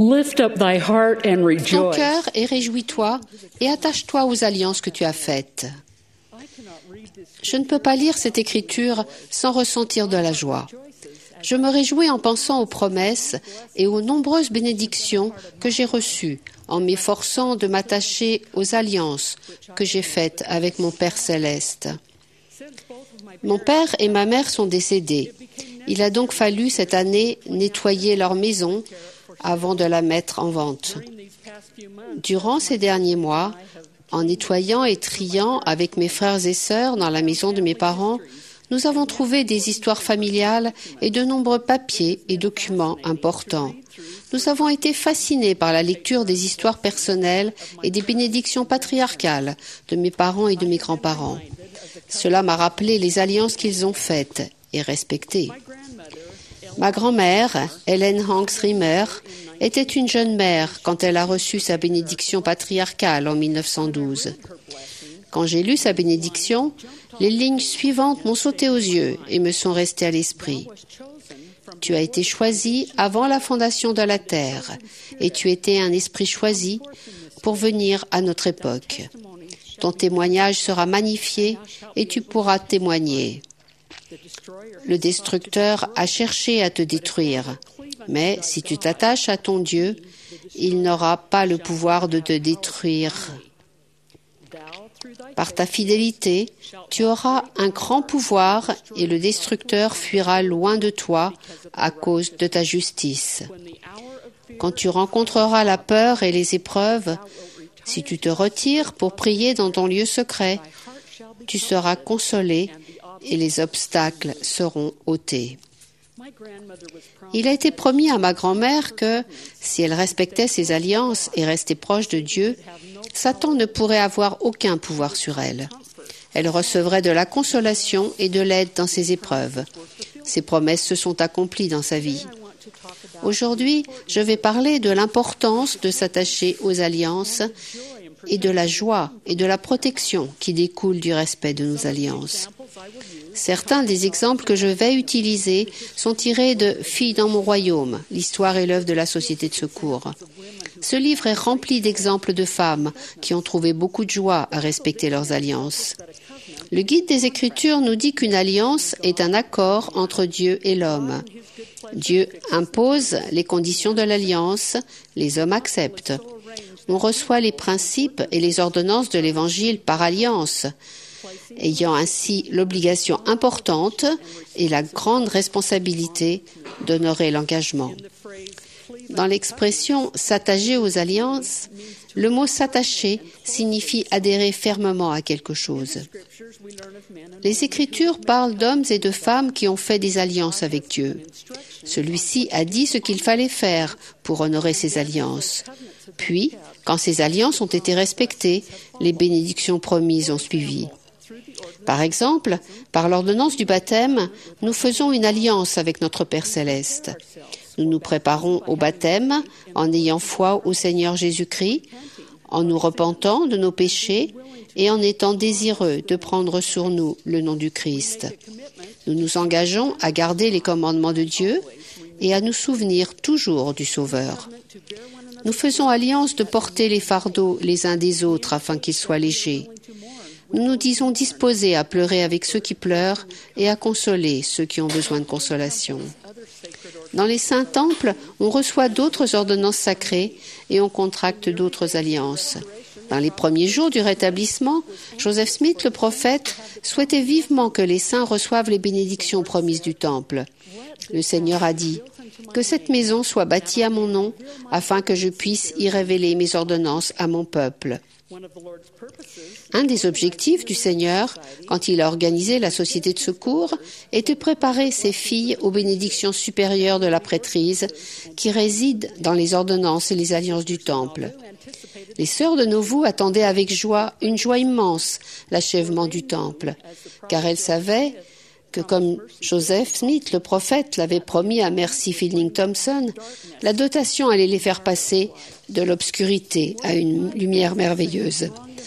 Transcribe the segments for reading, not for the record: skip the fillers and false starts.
Lift up thy heart and ton rejoice. cœur et réjouis-toi et attache-toi aux alliances que tu as faites. Je ne peux pas lire cette écriture sans ressentir de la joie. Je me réjouis en pensant aux promesses et aux nombreuses bénédictions que j'ai reçues en m'efforçant de m'attacher aux alliances que j'ai faites avec mon Père céleste. Mon père et ma mère sont décédés. Il a donc fallu cette année nettoyer leur maison avant de la mettre en vente. Durant ces derniers mois, en nettoyant et triant avec mes frères et sœurs dans la maison de mes parents, nous avons trouvé des histoires familiales et de nombreux papiers et documents importants. Nous avons été fascinés par la lecture des histoires personnelles et des bénédictions patriarcales de mes parents et de mes grands-parents. Cela m'a rappelé les alliances qu'ils ont faites et respectées. Ma grand-mère, Helen Hanks Rimmer, était une jeune mère quand elle a reçu sa bénédiction patriarcale en 1912. Quand j'ai lu sa bénédiction, les lignes suivantes m'ont sauté aux yeux et me sont restées à l'esprit. Tu as été choisi avant la fondation de la terre et tu étais un esprit choisi pour venir à notre époque. Ton témoignage sera magnifié et tu pourras témoigner. Le destructeur a cherché à te détruire, mais si tu t'attaches à ton Dieu, il n'aura pas le pouvoir de te détruire. Par ta fidélité, tu auras un grand pouvoir et le destructeur fuira loin de toi à cause de ta justice. Quand tu rencontreras la peur et les épreuves, si tu te retires pour prier dans ton lieu secret, tu seras consolé et les obstacles seront ôtés. Il a été promis à ma grand-mère que, si elle respectait ses alliances et restait proche de Dieu, Satan ne pourrait avoir aucun pouvoir sur elle. Elle recevrait de la consolation et de l'aide dans ses épreuves. Ses promesses se sont accomplies dans sa vie. Aujourd'hui, je vais parler de l'importance de s'attacher aux alliances et de la joie et de la protection qui découlent du respect de nos alliances. Certains des exemples que je vais utiliser sont tirés de Filles dans mon royaume, l'histoire et l'œuvre de la Société de secours. Ce livre est rempli d'exemples de femmes qui ont trouvé beaucoup de joie à respecter leurs alliances. Le guide des Écritures nous dit qu'une alliance est un accord entre Dieu et l'homme. Dieu impose les conditions de l'alliance, les hommes acceptent. On reçoit les principes et les ordonnances de l'Évangile par alliance, ayant ainsi l'obligation importante et la grande responsabilité d'honorer l'engagement. Dans l'expression « s'attacher aux alliances », le mot « s'attacher » signifie adhérer fermement à quelque chose. Les Écritures parlent d'hommes et de femmes qui ont fait des alliances avec Dieu. Celui-ci a dit ce qu'il fallait faire pour honorer ces alliances. Puis, quand ces alliances ont été respectées, les bénédictions promises ont suivi. Par exemple, par l'ordonnance du baptême, nous faisons une alliance avec notre Père céleste. Nous nous préparons au baptême en ayant foi au Seigneur Jésus-Christ, en nous repentant de nos péchés et en étant désireux de prendre sur nous le nom du Christ. Nous nous engageons à garder les commandements de Dieu et à nous souvenir toujours du Sauveur. Nous faisons alliance de porter les fardeaux les uns des autres afin qu'ils soient légers. Nous nous disons disposés à pleurer avec ceux qui pleurent et à consoler ceux qui ont besoin de consolation. Dans les saints temples, on reçoit d'autres ordonnances sacrées et on contracte d'autres alliances. Dans les premiers jours du rétablissement, Joseph Smith, le prophète, souhaitait vivement que les saints reçoivent les bénédictions promises du temple. Le Seigneur a dit « Que cette maison soit bâtie à mon nom, afin que je puisse y révéler mes ordonnances à mon peuple. » Un des objectifs du Seigneur, quand il a organisé la Société de secours, était de préparer ses filles aux bénédictions supérieures de la prêtrise qui résident dans les ordonnances et les alliances du Temple. Les sœurs de Nauvoo attendaient avec joie, une joie immense, l'achèvement du Temple, car elles savaient que comme Joseph Smith, le prophète, l'avait promis à Mercy Fielding Thompson, la dotation allait les faire passer de l'obscurité à une lumière merveilleuse.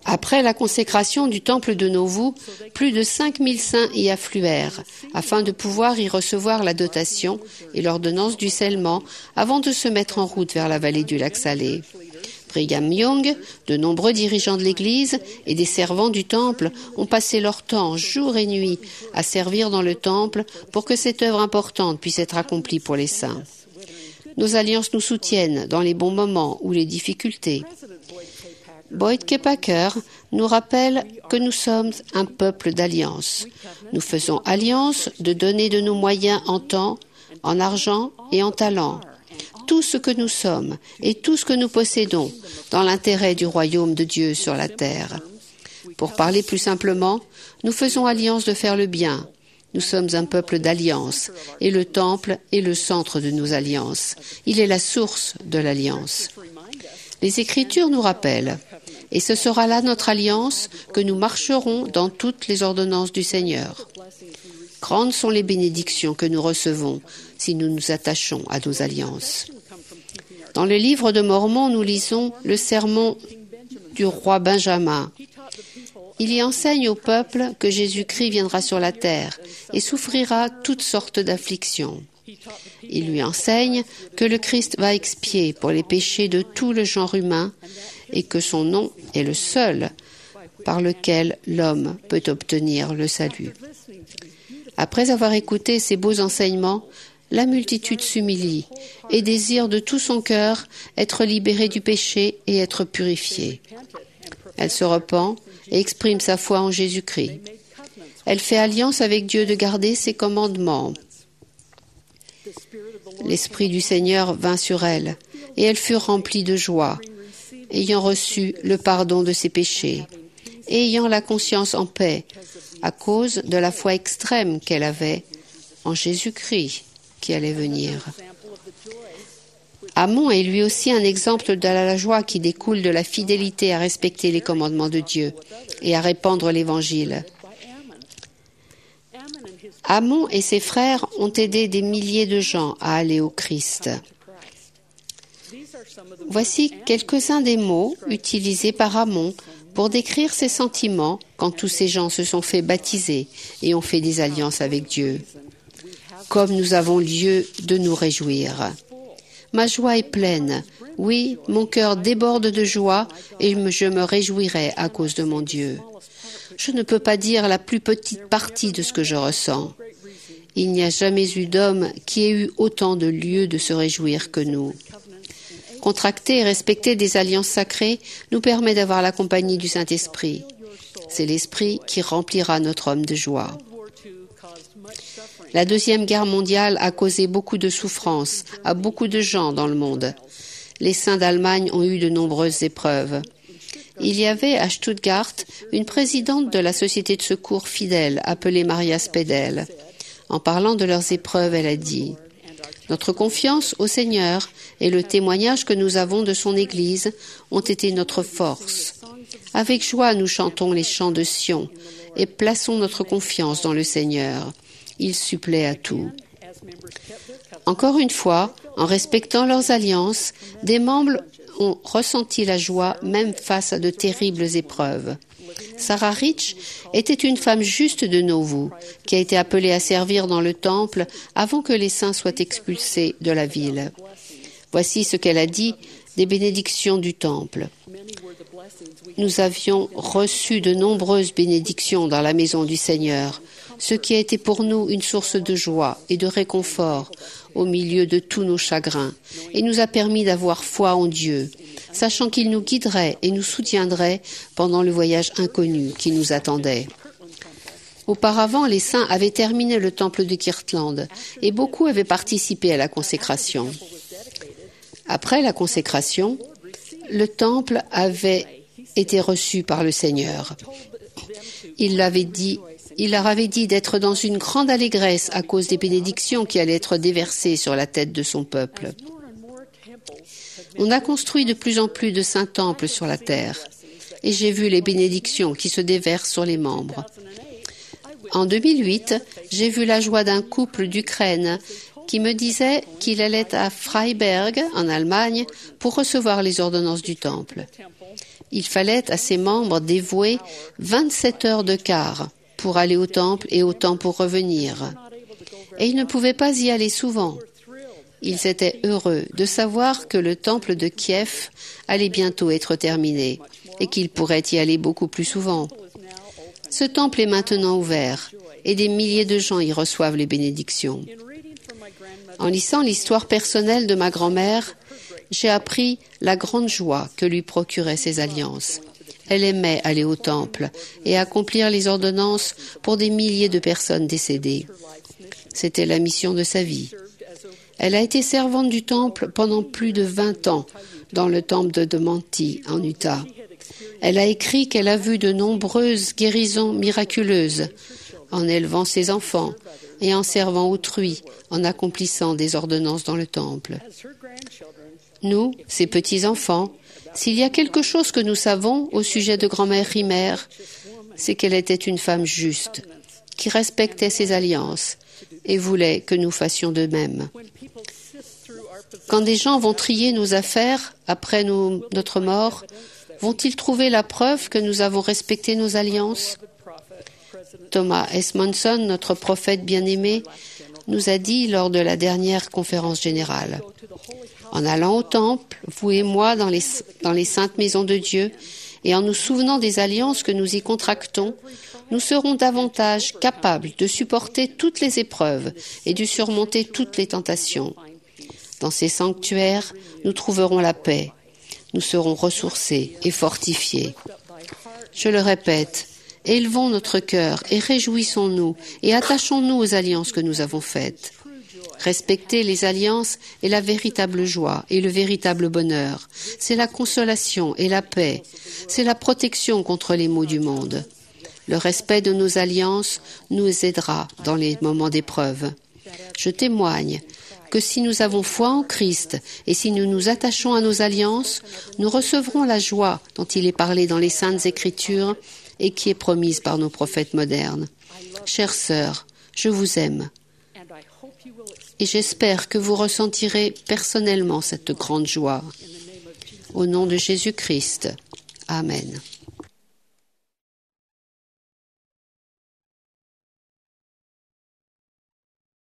Après la consécration du temple de Nauvoo, plus de 5000 saints y affluèrent, afin de pouvoir y recevoir la dotation et l'ordonnance du scellement avant de se mettre en route vers la vallée du lac Salé. Brigham Young, de nombreux dirigeants de l'Église et des servants du temple ont passé leur temps, jour et nuit, à servir dans le temple pour que cette œuvre importante puisse être accomplie pour les saints. Nos alliances nous soutiennent dans les bons moments ou les difficultés. Boyd K. Packer nous rappelle que nous sommes un peuple d'alliance. Nous faisons alliance de donner de nos moyens en temps, en argent et en talent. Tout ce que nous sommes et tout ce que nous possédons dans l'intérêt du royaume de Dieu sur la terre. Pour parler plus simplement, nous faisons alliance de faire le bien. Nous sommes un peuple d'alliance et le temple est le centre de nos alliances. Il est la source de l'alliance. Les Écritures nous rappellent, et ce sera là notre alliance, que nous marcherons dans toutes les ordonnances du Seigneur. Grandes sont les bénédictions que nous recevons si nous nous attachons à nos alliances. Dans le livre de Mormon, nous lisons le sermon du roi Benjamin. Il y enseigne au peuple que Jésus-Christ viendra sur la terre et souffrira toutes sortes d'afflictions. Il lui enseigne que le Christ va expier pour les péchés de tout le genre humain et que son nom est le seul par lequel l'homme peut obtenir le salut. Après avoir écouté ces beaux enseignements, la multitude s'humilie et désire de tout son cœur être libérée du péché et être purifiée. Elle se repent et exprime sa foi en Jésus-Christ. Elle fait alliance avec Dieu de garder ses commandements. L'Esprit du Seigneur vint sur elle, et elle fut remplie de joie, ayant reçu le pardon de ses péchés, et ayant la conscience en paix, à cause de la foi extrême qu'elle avait en Jésus-Christ qui allait venir. Ammon est lui aussi un exemple de la joie qui découle de la fidélité à respecter les commandements de Dieu et à répandre l'Évangile. Ammon et ses frères ont aidé des milliers de gens à aller au Christ. Voici quelques-uns des mots utilisés par Ammon pour décrire ses sentiments quand tous ces gens se sont fait baptiser et ont fait des alliances avec Dieu. Comme nous avons lieu de nous réjouir. Ma joie est pleine. Oui, mon cœur déborde de joie et je me réjouirai à cause de mon Dieu. Je ne peux pas dire la plus petite partie de ce que je ressens. Il n'y a jamais eu d'homme qui ait eu autant de lieux de se réjouir que nous. Contracter et respecter des alliances sacrées nous permet d'avoir la compagnie du Saint-Esprit. C'est l'Esprit qui remplira notre homme de joie. La Deuxième Guerre mondiale a causé beaucoup de souffrances à beaucoup de gens dans le monde. Les saints d'Allemagne ont eu de nombreuses épreuves. Il y avait à Stuttgart une présidente de la société de secours fidèle appelée Maria Spedel. En parlant de leurs épreuves, elle a dit « Notre confiance au Seigneur et le témoignage que nous avons de son Église ont été notre force. Avec joie, nous chantons les chants de Sion et plaçons notre confiance dans le Seigneur. Il supplée à tout. » Encore une fois, en respectant leurs alliances, des membres ont ressenti la joie même face à de terribles épreuves. Sarah Rich était une femme juste de Nauvoo, qui a été appelée à servir dans le temple avant que les saints soient expulsés de la ville. Voici ce qu'elle a dit des bénédictions du temple. Nous avions reçu de nombreuses bénédictions dans la maison du Seigneur, ce qui a été pour nous une source de joie et de réconfort au milieu de tous nos chagrins, et nous a permis d'avoir foi en Dieu, sachant qu'il nous guiderait et nous soutiendrait pendant le voyage inconnu qui nous attendait. Auparavant, les saints avaient terminé le temple de Kirtland, et beaucoup avaient participé à la consécration. Après la consécration, le temple avait été reçu par le Seigneur. Il leur avait dit d'être dans une grande allégresse à cause des bénédictions qui allaient être déversées sur la tête de son peuple. On a construit de plus en plus de saints temples sur la terre, et j'ai vu les bénédictions qui se déversent sur les membres. En 2008, j'ai vu la joie d'un couple d'Ukraine qui me disait qu'il allait à Freiberg, en Allemagne, pour recevoir les ordonnances du temple. Il fallait à ses membres dévouer 27 heures de car pour aller au temple et autant pour revenir. Et ils ne pouvaient pas y aller souvent. Ils étaient heureux de savoir que le temple de Kiev allait bientôt être terminé et qu'ils pourraient y aller beaucoup plus souvent. Ce temple est maintenant ouvert et des milliers de gens y reçoivent les bénédictions. En lisant l'histoire personnelle de ma grand-mère, j'ai appris la grande joie que lui procuraient ces alliances. Elle aimait aller au temple et accomplir les ordonnances pour des milliers de personnes décédées. C'était la mission de sa vie. Elle a été servante du temple pendant plus de 20 ans dans le temple de Demanti, en Utah. Elle a écrit qu'elle a vu de nombreuses guérisons miraculeuses en élevant ses enfants et en servant autrui, en accomplissant des ordonnances dans le temple. Nous, ses petits-enfants, s'il y a quelque chose que nous savons au sujet de grand-mère Rimer, c'est qu'elle était une femme juste, qui respectait ses alliances et voulait que nous fassions de même. Quand des gens vont trier nos affaires après notre mort, vont-ils trouver la preuve que nous avons respecté nos alliances? Thomas S. Monson, notre prophète bien-aimé, nous a dit lors de la dernière conférence générale: en allant au temple, vous et moi, dans les saintes maisons de Dieu, et en nous souvenant des alliances que nous y contractons, nous serons davantage capables de supporter toutes les épreuves et de surmonter toutes les tentations. Dans ces sanctuaires, nous trouverons la paix. Nous serons ressourcés et fortifiés. Je le répète, élevons notre cœur et réjouissons-nous et attachons-nous aux alliances que nous avons faites. Respecter les alliances est la véritable joie et le véritable bonheur. C'est la consolation et la paix. C'est la protection contre les maux du monde. Le respect de nos alliances nous aidera dans les moments d'épreuve. Je témoigne que si nous avons foi en Christ et si nous nous attachons à nos alliances, nous recevrons la joie dont il est parlé dans les Saintes Écritures et qui est promise par nos prophètes modernes. Chères sœurs, je vous aime et j'espère que vous ressentirez personnellement cette grande joie. Au nom de Jésus-Christ. Amen.